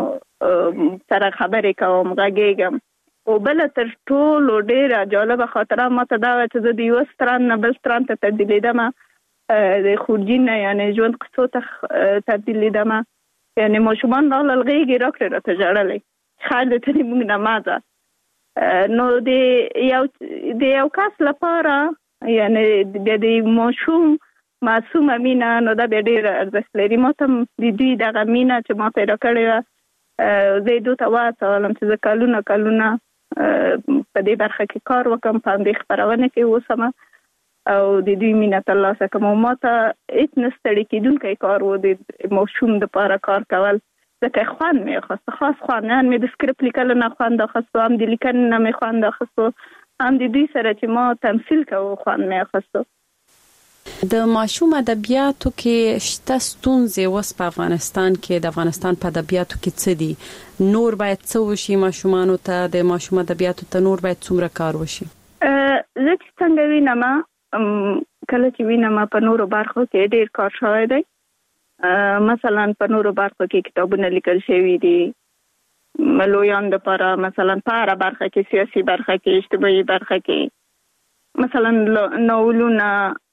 سره خبرې کوم، غږېږم. او بله تر ټولو ډېره جالبه خاطره ماته دا وه چې زه د یوه ستران نه بل ستران ته تبدیلېدمه، د خورجین نه یعنې ژوند قصو ته تبدیلېدمه. یعنې ماشومان راغلل غېږې راکړې راته ژړلی، خیر د ته موږ نه مه ځه. نو د یو د یو کس لپاره یعنې بیا د ماشوم معصومه مینه نو دا بیا ډېره ارزښت لري. ما ته د دوی دغه مینه چې ما ته یې راکړې وه، زه یې دوی ته وهڅولم چې زه کلونه کلونه په دې برخه کې کار وکړم، په همدې خپرونه کې اوسم او د دوی مینه ترلاسه کړم. او ما ته هېڅ نه ستړي کېدونکی کار و د ماشوم دپاره کار کول، ځکه خوند مې اخیسته، خاص خوند. هم مې د سکرپ لیکلو نه خوند اخیستو، هم د لیکنې نه مې خوند اخیستو، هم د دوی سره چې ما تمثیل کوو خوند مې اخیستو. د ماشوم ادبیاتو کې شته ستونزې اوس په افغانستان کې، د افغانستان په ادبیاتو کې څه دي؟ نور باید څه وشي ماشومانو ته؟ د ماشوم ادبیاتو ته نور باید څومره کار وشي؟ زه چې څنګه وینم، کله چې وینم په نورو برخو کې ډېر کار شوی دی. مثلا په نورو برخو کې کتابونه لیکل شوي دي لویان دپاره، مثلا په هره برخه کې، سیاسي برخه کې، اجتماعي برخه کې، مثلا ناولونه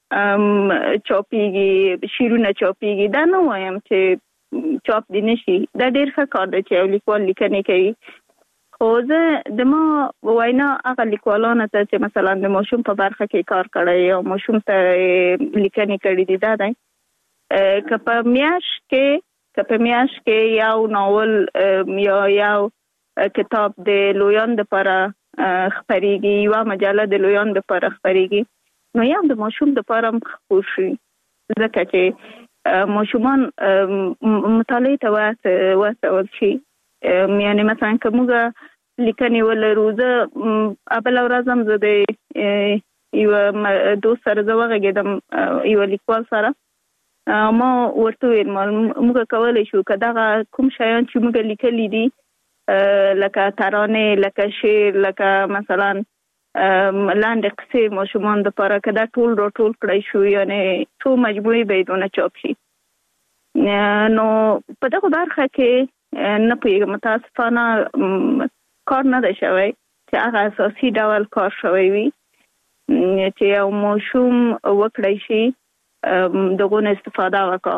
چاپیږي، شعرونه چاپیږي. دا نه وایم چې چاپ دي نشي، دا ډېر ښه کار دی چې یو لیکوال لیکنې کوي. خو زه د ما وینا هغه لیکوالانو ته چې مثلا د ماشوم په برخه کې کار کړی او ماشوم ته لیکنې کړي دي، دا دی که په میاشت کې که په میاشت کې یو ناول یا یو کتاب د لویان دپاره خپریږي، یوه مجله د لویان دپاره خپریږي، نو یا د ماشوم دپاره هم خپور شي، ځکه چې ماشومان مطالعې ته وهڅول شي. یعنې مثلا که موږ لیکنې ولرو، زه بله ورځ هم زه د یوه دوست سره زه وغږېدم، یوه لیکوال سره، ما ورته ویل موږ کولی شو که دغه کوم شیان چې موږ لیکلي دي لکه ترانې، لکه شعر، لکه مثلا لاندې قصې ماشومان دپاره، که دا ټول راټول کړی شو، یعنې څو مجموعې به یې دونه چاپ شي. نو په دغه برخه کې نه پوهېږم، متاسفانه کار نه دی شوی چې هغه اساسي ډول کار شوی وي چې یو ماشوم وکړی شي دغه نه استفاده وکړه.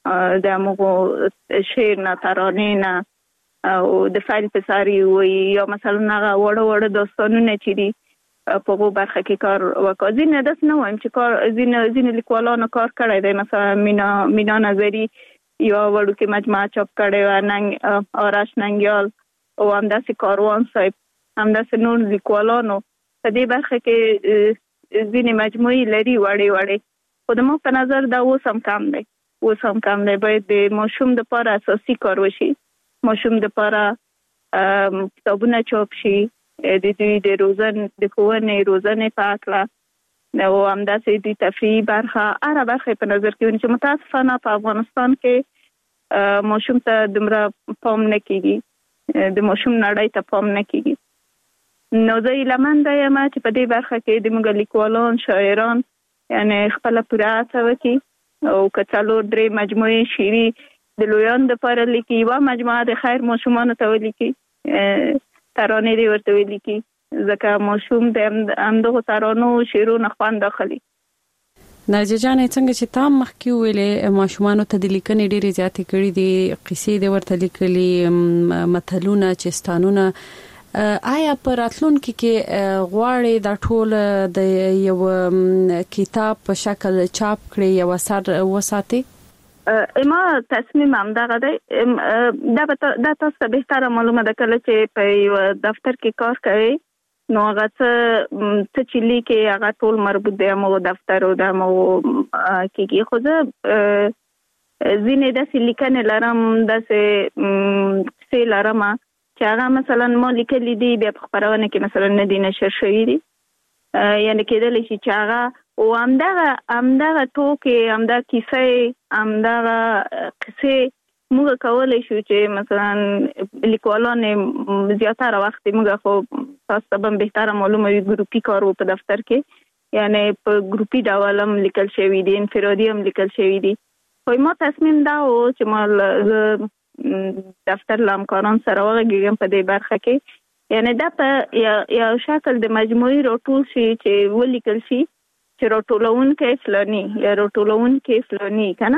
د موږ شعر نه ترانه نه او د فایل پساري وي یا مثلا هغه وړه وړه داستانونه چې دي په هغه برخه کې کار وکړي. ځینې داس نه وایم چې کار ځینې ځینې لیکوالانو کار کړی دی، مثلا مینا مینا نظری یو وړوکی مجموعه چاپ کړی و، ننګ آرش ننګیال او همداسې کاروان صاحب، همداسې نور لیکوالانو په دې برخه کې ځینې مجموعې لري وړې وړې، خو د ما په نظر دا اوس هم کم دی اوس هم کم دی. باید د ماشوم دپاره اساسي کار وشي، ماشوم دپاره کتابونه چاپ شي، د دوی د روزن د ښوونې روزنې په هکله او همداسې د تفریحي برخه هره برخه په نظر کې ونیسي. متاسفانه په افغانستان کې ماشوم ته دومره پام نه کېږي، د ماشوم نړۍ ته پام نه کېږي. نو زه هیلهمنده یم چې په دې برخه کې د موږ لیکوالان شاعران یعنی خپله پوره هڅه وکړي او که څلور درې مجموعې شعري د لویانو دپاره لیکي، یوه مجموعه د خیر ماشومانو ته ولیکي، ترانې دې ورته ولیکي، ځکه ماشوم د همدغو ترانو شعرونو خوند اخلي. نرجه جانې څنګه چې تا مخکې ویلې ماشومانو ته د لیکنې ډېرې زیاتې کړي دي، قصې دې ورته لیکلي، متلونه، چستانونه، آیا په راتلونکي کې غواړې دا ټول د یو کتاب په شکل چاپ کړي، یو اثر وساتي؟ ما تصمیم هم دغه دی. دا دا تاسو ته بهتره معلومه ده کله چې په یو دفتر کې کار کوي نو هغه څه چې لیکي هغه ټول مربوط دی همغو دفتر او د همغو کېږي. خو زه ځینې داسې لیکنې لرم، داسې کیسې لرم چې هغه مثلا ما لیکلي دي بیا په خپرونه کې مثلا نه دي نشر شوي دي، یعنی کېدلی شي چې هغه او همدغه همدغه ټوکې، همدغه کیسې، همدغه قصې موږ کولی شو چې مثلا لیکوالان زیاتره وخت موږ خو تاسو ته به بهتره معلومه وي ګروپي کار و په دفتر کې، یعنی په ګروپي ډول هم لیکل شوي دي، انفرادي هم لیکل شوي دي. خو ما تصمیم دا و چې ما دفتر له همکاران سره وغږېږم په دې برخه کې، یعنی دا په یو شکل د مجموعي راټول شي چې ولیکل شي چې راټولونکی فلاني یا راټولونکی فلاني کنه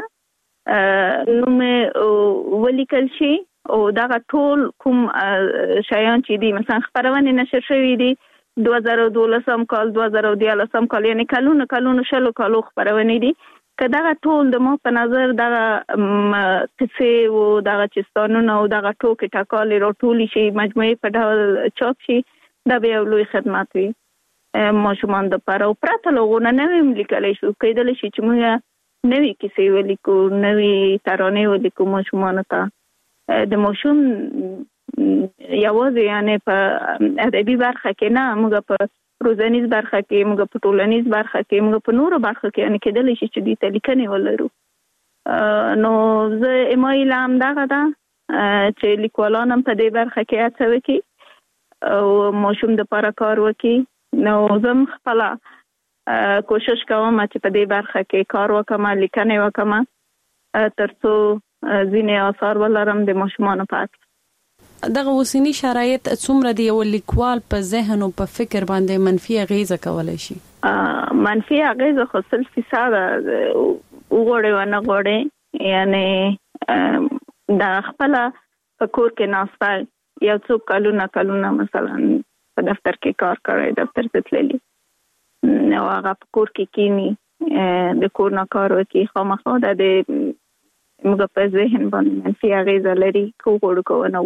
نوم ولیکل شي او دغه ټول کوم شیان چې دي مثلا خپرونې نشر شوي دي دوه زره دولسم کال، دوه زره دیارلسم کال، یعنی کلونو کلونو شلو کالو خپرونې دي، که دغه ټول د ما په نظر دغه قصې او دغه چستانونه او دغه ټوکې ټکالې راټولې شي مجموعې په ډول چاپ شي، دا به یو لوی خدمت وي ماشومان دپاره. او پرته له هغو نه نوې هم لیکلی شو، کیدلی شي چې موږ نوې کیسې ولیکو، نوې ترانې ولیکو ماشومانو ته. د ماشوم یوازې یعنی په ادبي برخه کې نه، موږ په روزنیز برخه کې، موږ په ټولنیز برخه کې، موږ په نورو برخو کې یعنی کیدلی شي چې دوی ته لیکنې ولرو. نو زه ما هیله همدغه ده چې لیکوالان هم په دې برخه کې هڅه وکړي او ماشوم دپاره کار وکړي. نو زه خپله کوشش کوم چې په دې برخه کې کار وکړم، لیکنې وکړم تر څو ځینې آثار ولرم د ماشومانو په اړه. دغه اوسني شرایط څومره د یو لیکوال په ذهن او په فکر باندې منفي اغیزه کولی شي؟ منفي اغیزه خو سل فیصده وغواړې ونه غواړې، یعنی دا خپله په کور کې ناسته یو څو کلونه کلونه مثلا په دفتر کې کار کوي، دفتر ته تللی نو هغه په کور کې کینی د کور نه کار وکړي، خامخا دا د موږ په ذهن باندې منفي اغیزه لري که وغواړو که ونه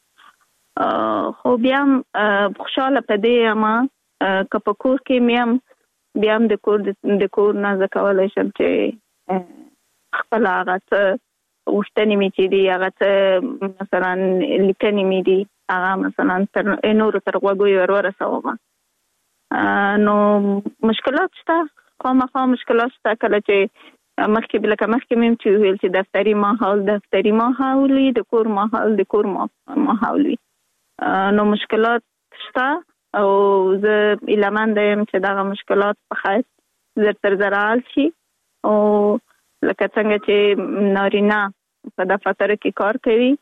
غواړو. خو بیا هم خوشحاله په دې یم که په کور کې مې هم بیا هم د کور د کور نه زه کولی شم چې خپله هغه څه غوښتنې مې چې دي، هغه څه مثلا لیکنې مې دي، هغه مثلا تر نورو تر غوږو ور ورسوم. نو مشکلات شته، خامخا مشکلات شته، کله چې مخکې لکه مخکې مې چې ویل چې دفتري ماحول دفتري ماحول وي، د کور ماحول د کور ماحول وي، نو مشکلات شته او زه هیلهمنده یم چې دغه مشکلات په خیر زر تر زره حل شي. او لکه څنګه چې نارینه په دفتر کې کار کوي،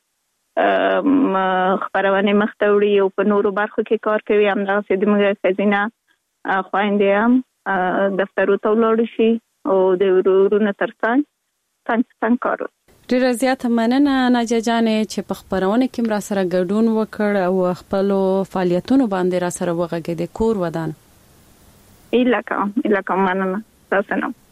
خپرونې مخته وړي او په نورو برخو کې کار کوي، همدغسې د موږ ښځینه خویندې هم دفترو ته ولاړ شي او د ورونو تر څنګ څنګ څنګ کار وکړي. ډیره زیاته مننه ناجیه جانې چې په خبرونه کې را سره ګډون وکړ او خپل فعالیتونو باندې را سره وغږېد. کور ودان الهکه الهکه مننه تاسو نه